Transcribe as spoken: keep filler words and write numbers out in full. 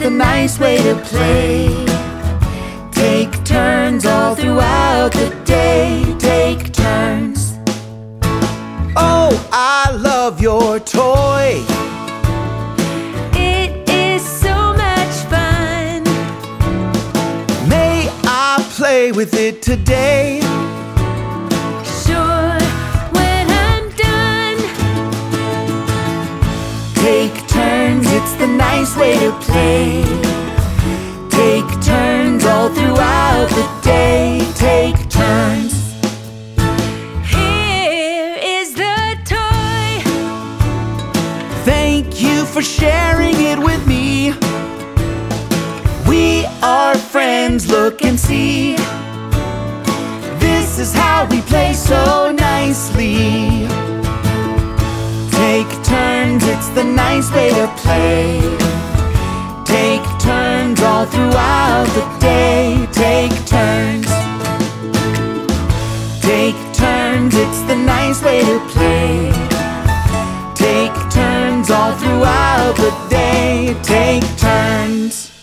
the nice way to play. Take turns all throughout the day. Take turns. Oh, I love your toy. It is so much fun. May I play with it today? Sure, when I'm done. Take turns, it's the nice way to play. Take turns all throughout the day. Take turns. Here is the toy. Thank you for sharing it with me. We are friends, look and see. This is how we play so nicely. Take turns, it's the nice way to play. Take turns all throughout the day. Take turns. Take turns, it's the nice way to play. Take turns all throughout the day. Take turns.